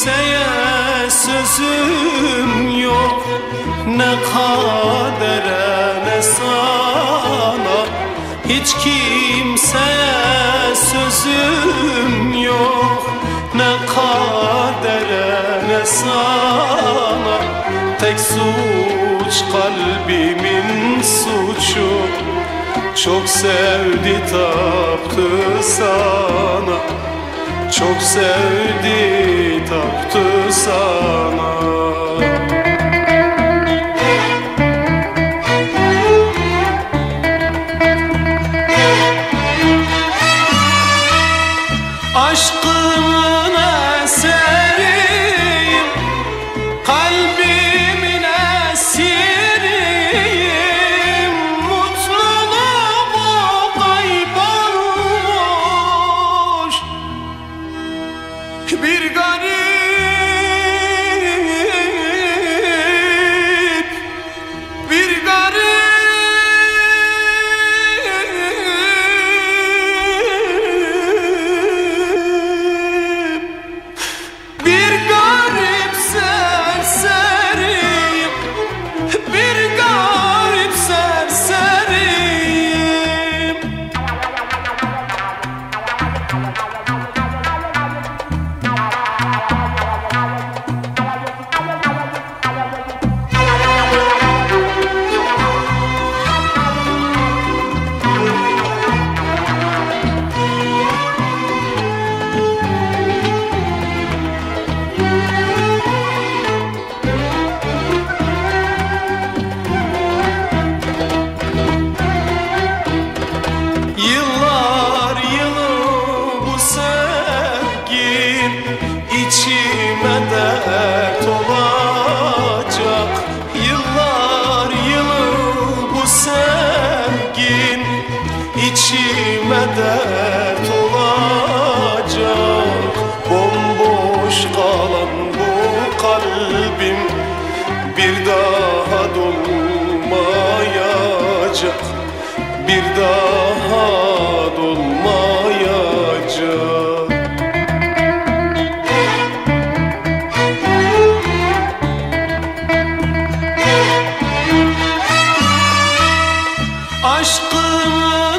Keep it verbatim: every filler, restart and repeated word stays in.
kimseye sözüm yok, ne kadere ne sana. Hiç kimseye sözüm yok, ne kadere ne sana. Tek suç kalbimin suçu, çok sevdi taptı sana. Çok sevdi taptı sana. Aşkımın eseriyim, kalbimin esiriyim. Mutluluğum kaybolmuş, bir garip, bir garip. Bir garip serseriyim, bir garip serseriyim. Yıllar yılı bu sevgin içime dert olacak. Yıllar yılı bu sevgin içime dert olacak. Bomboş kalan bu kalbim bir daha dolmayacak, bir daha dolmayacak. Aşkımı